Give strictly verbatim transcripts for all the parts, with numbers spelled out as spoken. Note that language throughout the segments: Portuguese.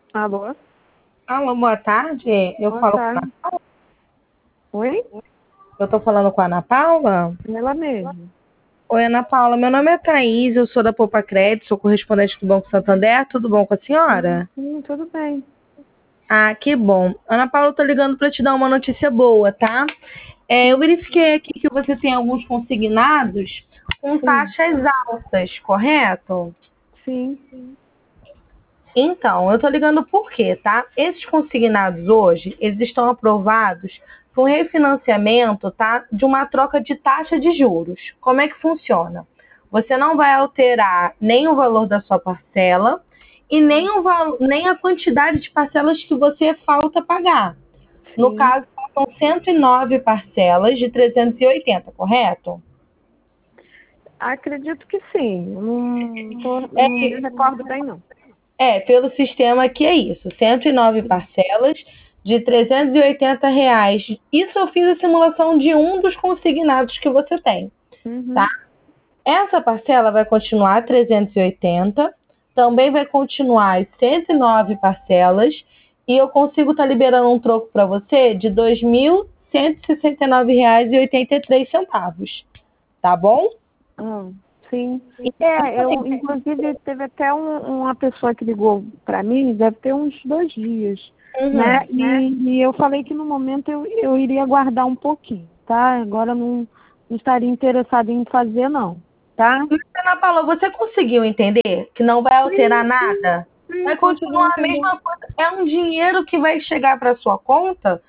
Alô? Alô, boa tarde. Eu Boa falo com a tarde. Ana Paula. Oi? Eu tô falando com a Ana Paula. Ela mesmo. Oi, Ana Paula. Meu nome é Thaís, eu sou da Poupa Crédito, sou correspondente do Banco Santander. Tudo bom com a Hum, senhora? sim, tudo bem. Ah, que bom. Ana Paula, eu tô ligando para te dar uma notícia boa, tá? É, eu Sim, verifiquei aqui que você tem alguns consignados com sim, taxas altas, correto? sim. Então, eu tô ligando por quê, tá? Esses consignados hoje, eles estão aprovados com refinanciamento, tá? De uma troca de taxa de juros. Como é que funciona? Você não vai alterar nem o valor da sua parcela e nem, o val- nem a quantidade de parcelas que você falta pagar. No Sim. caso, são cento e nove parcelas de trezentos e oitenta, correto? Acredito que sim. Eu Não, tô, É, não me recordo bem, não. É, pelo sistema aqui é isso, cento e nove parcelas de trezentos e oitenta reais. Isso eu fiz a simulação de um dos consignados que você tem, tá? Uhum. Essa parcela vai continuar trezentos e oitenta, também vai continuar as cento e nove parcelas e eu consigo estar liberando um troco para você de dois mil cento e sessenta e nove reais e oitenta e três centavos, tá bom? Ah, sim. E, É, assim, eu, inclusive, teve até um- uma pessoa que ligou para mim, deve ter uns dois dias, uhum. né? E, e eu falei que no momento eu, eu iria guardar um pouquinho, tá? Agora eu não, não estaria interessada em fazer, não, tá? Mas, Ana Paula, você conseguiu entender que não vai alterar Sim, sim, nada? sim, Vai consegui continuar a entender. mesma coisa. É um dinheiro que vai chegar para sua conta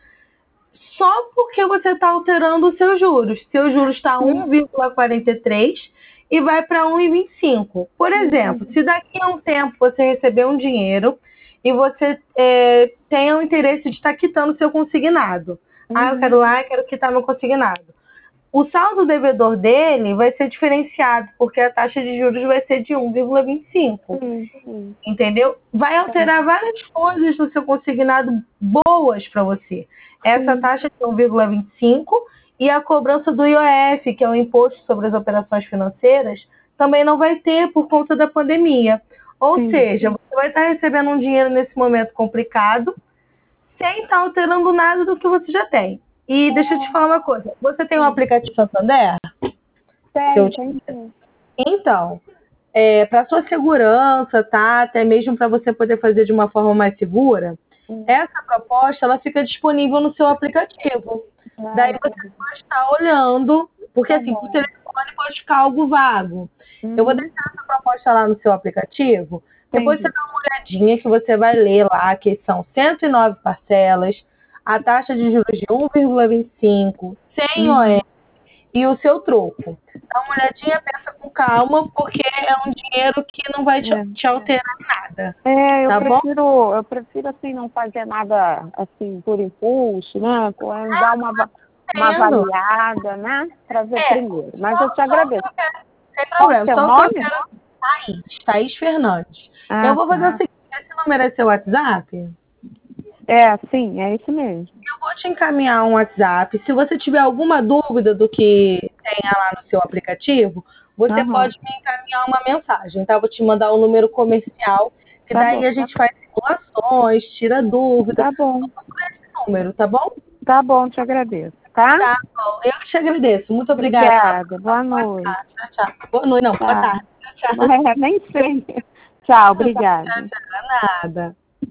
só porque você está alterando os seus juros. Seu juros está Sim, um vírgula quarenta e três e vai para um vírgula vinte e cinco. Por exemplo, uhum, se daqui a um tempo você receber um dinheiro e você é, tenha o interesse de estar quitando o seu consignado. Ah, eu uhum, quero lá, eu quero quitar meu consignado. O saldo devedor dele vai ser diferenciado, porque a taxa de juros vai ser de um vírgula vinte e cinco, sim, sim, entendeu? Vai tá, alterar várias coisas no seu consignado boas para você. Essa sim, taxa de um vírgula vinte e cinco e a cobrança do I O F, que é o Imposto sobre as Operações Financeiras, também não vai ter por conta da pandemia. Ou sim. seja, você vai estar recebendo um dinheiro nesse momento complicado, sem estar alterando nada do que você já tem. E deixa eu te falar uma coisa: você tem um Sim. aplicativo Santander? Que eu Tem, te... tem sim. Então, é, para sua segurança, tá? Até mesmo para você poder fazer de uma forma mais segura, Hum. essa proposta ela fica disponível no seu aplicativo. Ah, Daí você entendi. pode estar olhando, porque Tá assim, o bom. telefone pode ficar algo vago. Eu vou Uhum. deixar essa proposta lá no seu aplicativo. Depois você Entendi. dá uma olhadinha que você vai ler lá que são cento e nove parcelas, a taxa de juros de um vírgula vinte e cinco, sem I O F Uhum. e o seu troco. Dá uma olhadinha, pensa com calma, porque é um dinheiro que não vai te, te alterar nada, É, eu tá bom? prefiro, eu prefiro assim não fazer nada assim por impulso, né? Com- Dar uma, va- uma Entendo. avaliada, né? Para ver É, primeiro. Mas eu só, te só o que agradeço. eu quero, sem Qual o problema, seu só o que eu nome? quero. Thaís, Thaís Fernandes. Eu Ah, vou fazer o tá. seguinte: esse número é seu WhatsApp? É, sim, é isso mesmo. Eu vou te encaminhar um WhatsApp. Se você tiver alguma dúvida do que tenha lá no seu aplicativo, você Aham. pode me encaminhar uma mensagem, tá? Eu vou te mandar um número comercial, que Tá daí bom. a gente faz simulações, tira dúvida. Tá bom. Só procura esse número, tá bom? Tá bom, te agradeço. Tá? Tá bom. Eu que te agradeço. Muito obrigada. Obrigada. Boa Boa noite. tarde. Tchau, tchau. Boa noite, não. Boa Tá. tarde. Tchau, tchau. É, nem sei. Tchau, Tchau, obrigada. tchau. Nada.